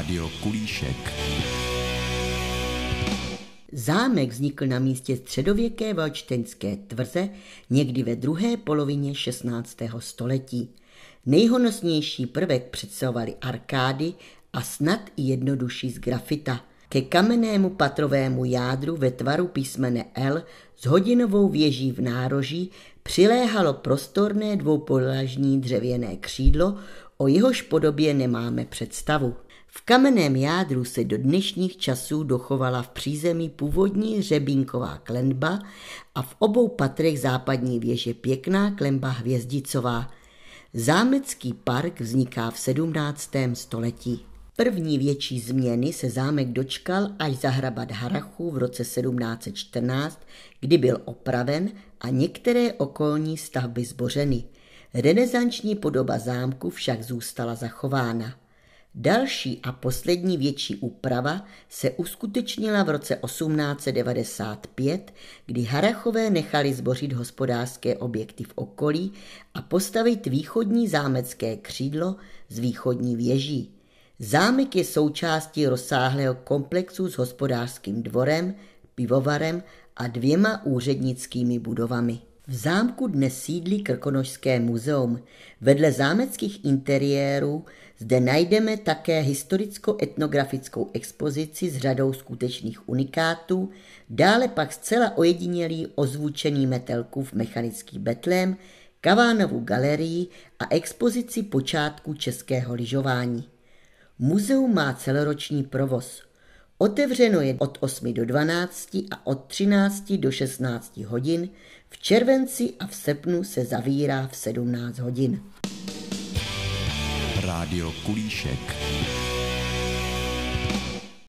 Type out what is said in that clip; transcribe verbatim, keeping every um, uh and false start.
Rádio Kulíšek. Zámek vznikl na místě středověké valčtenské tvrze někdy ve druhé polovině šestnáctého století. Nejhonosnější prvek představovaly arkády a snad i jednodušší z grafita. Ke kamennému patrovému jádru ve tvaru písmene L s hodinovou věží v nároží přiléhalo prostorné dvoupodlažní dřevěné křídlo, o jehož podobě nemáme představu. V kamenném jádru se do dnešních časů dochovala v přízemí původní hřebínková klenba a v obou patrech západní věže pěkná klenba hvězdicová. Zámecký park vzniká v sedmnáctém století. První větší změny se zámek dočkal až za hrabat Harrachů v roce sedmnáct set čtrnáct, kdy byl opraven a některé okolní stavby zbořeny. Renesanční podoba zámku však zůstala zachována. Další a poslední větší úprava se uskutečnila v roce osmnáct set devadesát pět, kdy Harrachové nechali zbořit hospodářské objekty v okolí a postavit východní zámecké křídlo z východní věží. Zámek je součástí rozsáhlého komplexu s hospodářským dvorem, pivovarem a dvěma úřednickými budovami. V zámku dnes sídlí Krkonošské muzeum. Vedle zámeckých interiérů zde najdeme také historicko-etnografickou expozici s řadou skutečných unikátů, dále pak zcela ojedinělý ozvučený Metelkův mechanický betlém, Kavánovu galerii a expozici počátku českého lyžování. Muzeum má celoroční provoz. Otevřeno je od osmi do dvanácti a od třinácti do šestnácti hodin, v červenci a v srpnu se zavírá v sedmnáct hodin. Rádio Kulíšek.